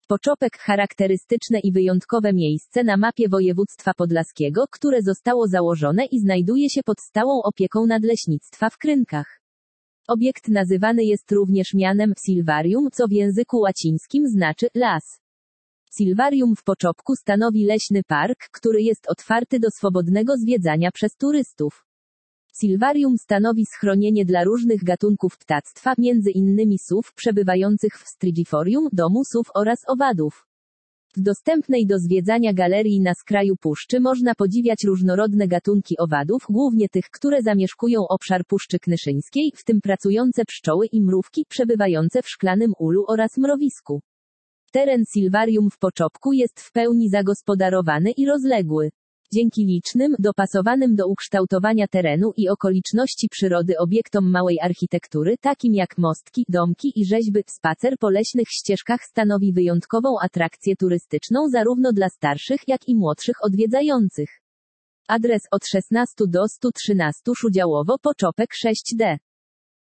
Poczopek charakterystyczne i wyjątkowe miejsce na mapie województwa podlaskiego, które zostało założone i znajduje się pod stałą opieką Nadleśnictwa w Krynkach. Obiekt nazywany jest również mianem silvarium, co w języku łacińskim znaczy las. Silvarium w Poczopku stanowi leśny park, który jest otwarty do swobodnego zwiedzania przez turystów. Silvarium stanowi schronienie dla różnych gatunków ptactwa, między innymi sów przebywających w Strydziforium, domu sów oraz owadów. W dostępnej do zwiedzania galerii na skraju puszczy można podziwiać różnorodne gatunki owadów, głównie tych, które zamieszkują obszar Puszczy Knyszyńskiej, w tym pracujące pszczoły i mrówki przebywające w szklanym ulu oraz mrowisku. Teren silvarium w Poczopku jest w pełni zagospodarowany i rozległy. Dzięki licznym, dopasowanym do ukształtowania terenu i okoliczności przyrody obiektom małej architektury, takim jak mostki, domki i rzeźby, spacer po leśnych ścieżkach stanowi wyjątkową atrakcję turystyczną zarówno dla starszych, jak i młodszych odwiedzających. Adres od 16 do 113 Szudziałowo Poczopek 6D.